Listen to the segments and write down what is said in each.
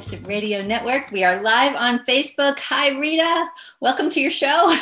Incandescent Radio Network. We are live on Facebook. Hi, Rita. Welcome to your show.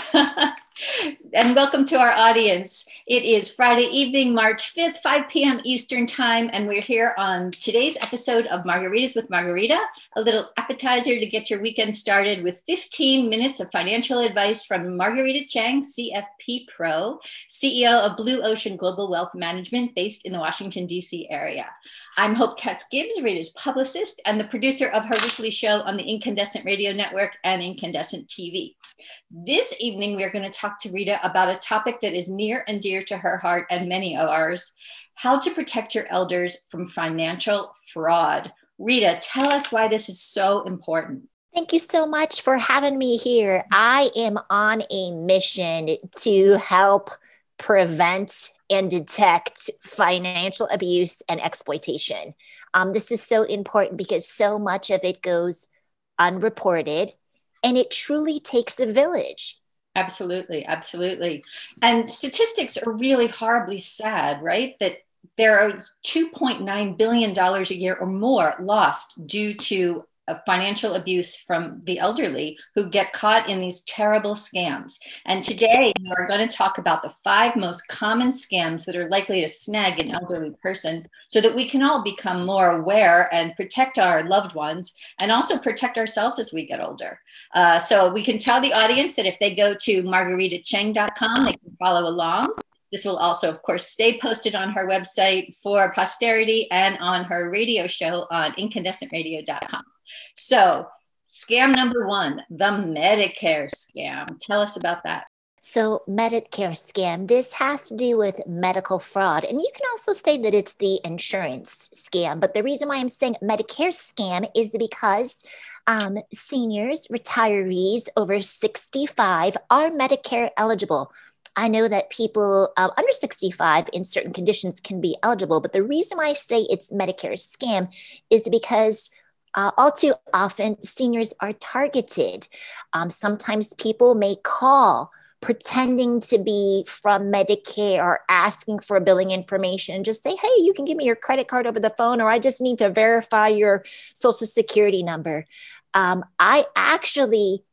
And welcome to our audience. It is Friday evening, March 5th, 5 p.m. Eastern Time, and we're here on today's episode of Margaritas with Margarita, a little appetizer to get your weekend started with 15 minutes of financial advice from Margarita Chang, CFP Pro, CEO of Blue Ocean Global Wealth Management based in the Washington, D.C. area. I'm Hope Katz-Gibbs, Rita's publicist and the producer of her weekly show on the Incandescent Radio Network and Incandescent TV. This evening, we're going to talk to Rita about a topic that is near and dear to her heart and many of ours: how to protect your elders from financial fraud. Rita, tell us why this is so important. Thank you so much for having me here. I am on a mission to help prevent and detect financial abuse and exploitation. This is so important because so much of it goes unreported, and it truly takes a village. Absolutely, absolutely. And statistics are really horribly sad, right? That there are $2.9 billion a year or more lost due to financial abuse from the elderly who get caught in these terrible scams. And today we are going to talk about the 5 most common scams that are likely to snag an elderly person so that we can all become more aware and protect our loved ones and also protect ourselves as we get older. So we can tell the audience that if they go to margaritachang.com, they can follow along. This will also, of course, stay posted on her website for posterity and on her radio show on incandescentradio.com. So, scam number 1, the Medicare scam. Tell us about that. So, Medicare scam, this has to do with medical fraud. And you can also say that it's the insurance scam. But the reason why I'm saying Medicare scam is because seniors, retirees over 65 are Medicare eligible. I know that people under 65 in certain conditions can be eligible, but the reason why I say it's Medicare scam is because all too often seniors are targeted. Sometimes people may call pretending to be from Medicare or asking for billing information and just say, hey, you can give me your credit card over the phone, or I just need to verify your social security number. I actually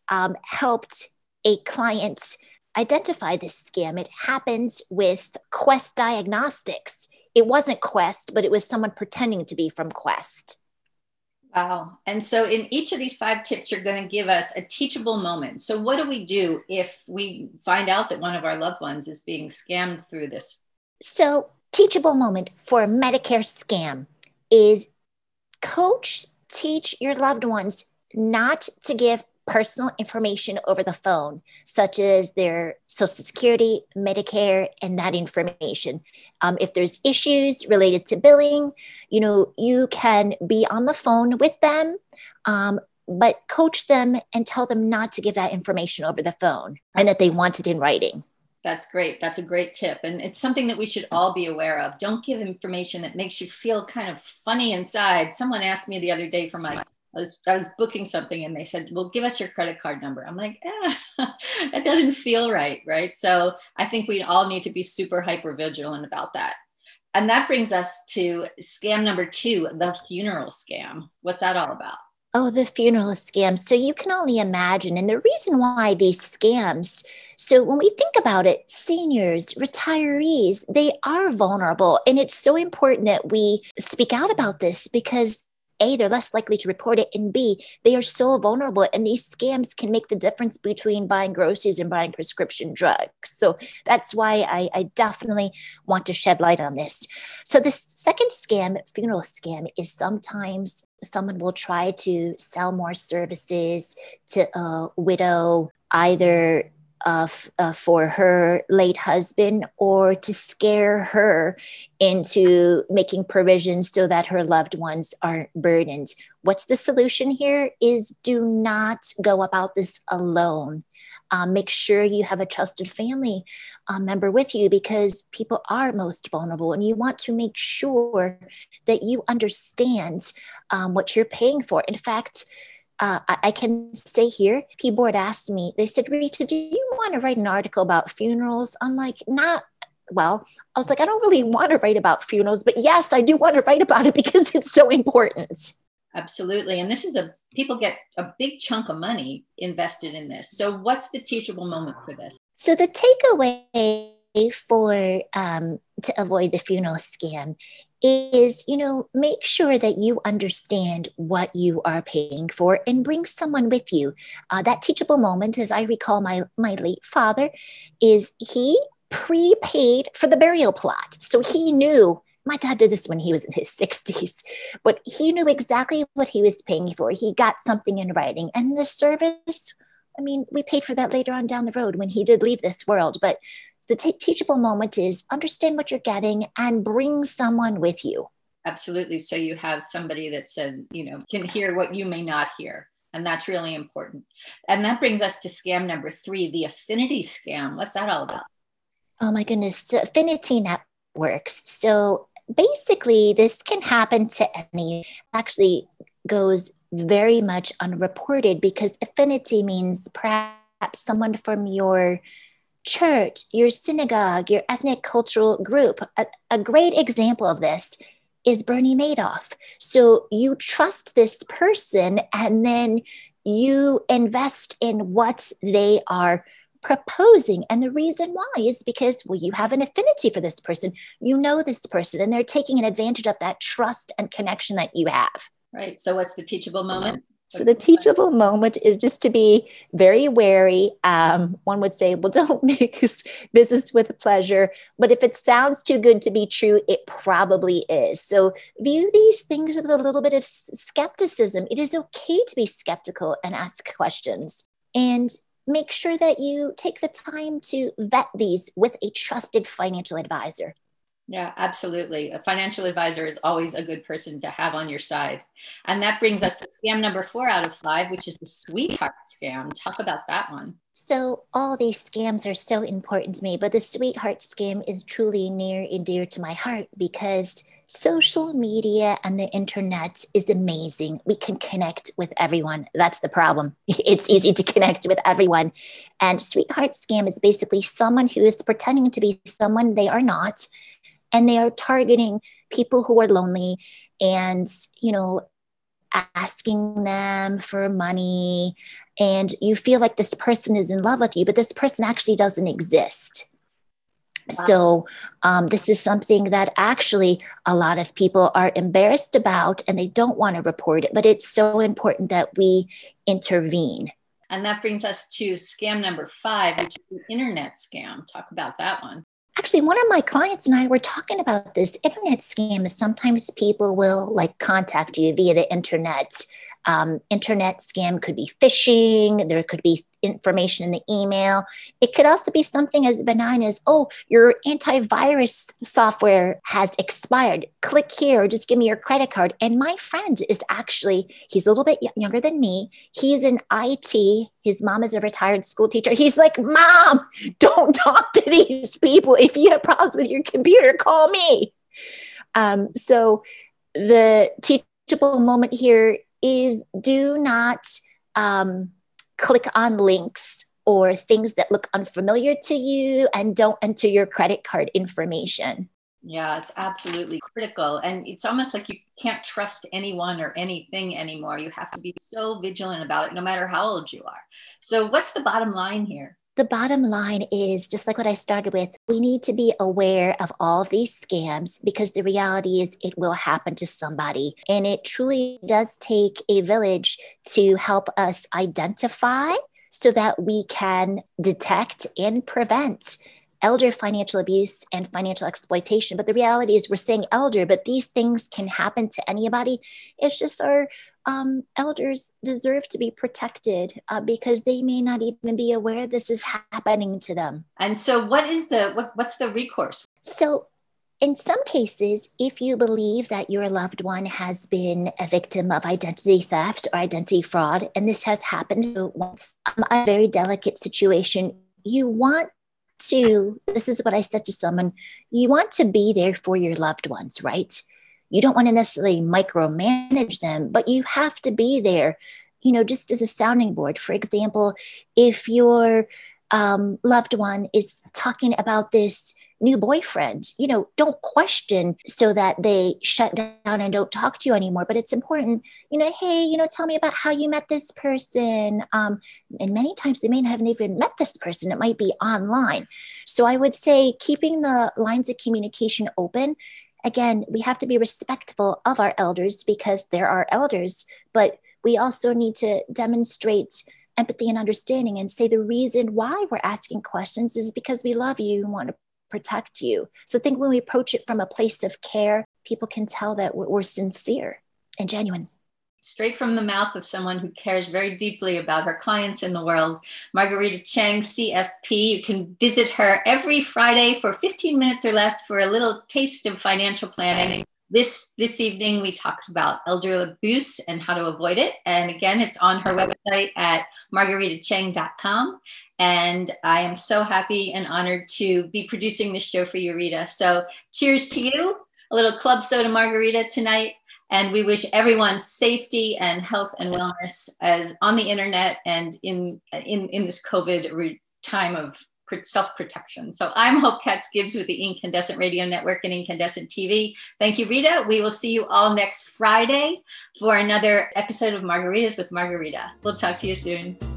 helped a client identify this scam. It happens with Quest Diagnostics. It wasn't Quest, but it was someone pretending to be from Quest. Wow. And so in each of these 5 tips, you're going to give us a teachable moment. So what do we do if we find out that one of our loved ones is being scammed through this? So teachable moment for Medicare scam is teach your loved ones not to give personal information over the phone, such as their Social Security, Medicare, and that information. If there's issues related to billing, you can be on the phone with them, but coach them and tell them not to give that information over the phone and that they want it in writing. That's great. That's a great tip. And it's something that we should all be aware of. Don't give information that makes you feel kind of funny inside. Someone asked me the other day for I was booking something and they said, well, give us your credit card number. I'm like, that doesn't feel right, right? So I think we all need to be super hyper vigilant about that. And that brings us to scam number 2, the funeral scam. What's that all about? Oh, the funeral scam. So you can only imagine. And the reason why these scams, so when we think about it, seniors, retirees, they are vulnerable. And it's so important that we speak out about this because A, they're less likely to report it, and B, they are so vulnerable, and these scams can make the difference between buying groceries and buying prescription drugs. So that's why I definitely want to shed light on this. So the second scam, funeral scam, is sometimes someone will try to sell more services to a widow, either for her late husband or to scare her into making provisions so that her loved ones aren't burdened. What's the solution here is do not go about this alone. Make sure you have a trusted family member with you because people are most vulnerable and you want to make sure that you understand what you're paying for. In fact, I can say here, P Board asked me, they said, Rita, do you want to write an article about funerals? I'm like, I was like, I don't really want to write about funerals, but yes, I do want to write about it because it's so important. Absolutely. And people get a big chunk of money invested in this. So what's the teachable moment for this? So the takeaway for to avoid the funeral scam is, make sure that you understand what you are paying for and bring someone with you. That teachable moment, as I recall my late father, is he prepaid for the burial plot. So he knew, my dad did this when he was in his 60s, but he knew exactly what he was paying for. He got something in writing. And the service, we paid for that later on down the road when he did leave this world. But the teachable moment is understand what you're getting and bring someone with you. Absolutely. So you have somebody that said, can hear what you may not hear. And that's really important. And that brings us to scam number 3, the affinity scam. What's that all about? Oh my goodness. So affinity networks. So basically, this can happen to any, actually goes very much unreported because affinity means perhaps someone from your church, your synagogue, your ethnic cultural group. A great example of this is Bernie Madoff. So you trust this person and then you invest in what they are proposing. And the reason why is because, well, you have an affinity for this person, you know this person, and they're taking an advantage of that trust and connection that you have. Right. So what's the teachable moment? So the teachable moment is just to be very wary. One would say, well, don't mix business with pleasure. But if it sounds too good to be true, it probably is. So view these things with a little bit of skepticism. It is okay to be skeptical and ask questions. And make sure that you take the time to vet these with a trusted financial advisor. Yeah, absolutely. A financial advisor is always a good person to have on your side. And that brings us to scam number 4 out of 5, which is the sweetheart scam. Talk about that one. So all these scams are so important to me, but the sweetheart scam is truly near and dear to my heart because social media and the internet is amazing. We can connect with everyone. That's the problem. It's easy to connect with everyone. And sweetheart scam is basically someone who is pretending to be someone they are not. And they are targeting people who are lonely and, asking them for money. And you feel like this person is in love with you, but this person actually doesn't exist. Wow. So this is something that actually a lot of people are embarrassed about and they don't want to report it, but it's so important that we intervene. And that brings us to scam number 5, which is the internet scam. Talk about that one. Actually, one of my clients and I were talking about this internet scam. Sometimes people will contact you via the internet. Internet scam could be phishing. There could be information in the email. It could also be something as benign as, oh, your antivirus software has expired. Click here or just give me your credit card. And my friend is he's a little bit younger than me. He's in IT. His mom is a retired school teacher. He's like, Mom, don't talk to these people. If you have problems with your computer, call me. So the teachable moment here is do not click on links or things that look unfamiliar to you, and don't enter your credit card information. Yeah, it's absolutely critical. And it's almost like you can't trust anyone or anything anymore. You have to be so vigilant about it, no matter how old you are. So what's the bottom line here? The bottom line is just like what I started with. We need to be aware of all of these scams because the reality is it will happen to somebody. And it truly does take a village to help us identify so that we can detect and prevent elder financial abuse and financial exploitation. But the reality is we're saying elder, but these things can happen to anybody. It's just our elders deserve to be protected because they may not even be aware this is happening to them. And so what's the recourse? So in some cases, if you believe that your loved one has been a victim of identity theft or identity fraud, and this has happened once, a very delicate situation, this is what I said to someone, you want to be there for your loved ones, right? You don't want to necessarily micromanage them, but you have to be there, just as a sounding board. For example, if your loved one is talking about this new boyfriend. Don't question so that they shut down and don't talk to you anymore. But it's important, hey, tell me about how you met this person. And many times they may have even met this person. It might be online. So I would say keeping the lines of communication open. Again, we have to be respectful of our elders because they're our elders, but we also need to demonstrate empathy and understanding and say the reason why we're asking questions is because we love you and want to protect you. So I think when we approach it from a place of care, people can tell that we're sincere and genuine. Straight from the mouth of someone who cares very deeply about her clients in the world, Margarita Cheng, CFP. You can visit her every Friday for 15 minutes or less for a little taste of financial planning. This evening, we talked about elder abuse and how to avoid it. And again, it's on her website at margaritacheng.com. And I am so happy and honored to be producing this show for you, Rita. So cheers to you, a little club soda margarita tonight. And we wish everyone safety and health and wellness as on the internet and in this COVID time of self-protection. So I'm Hope Katz Gibbs with the Incandescent Radio Network and Incandescent TV. Thank you, Rita. We will see you all next Friday for another episode of Margaritas with Margarita. We'll talk to you soon.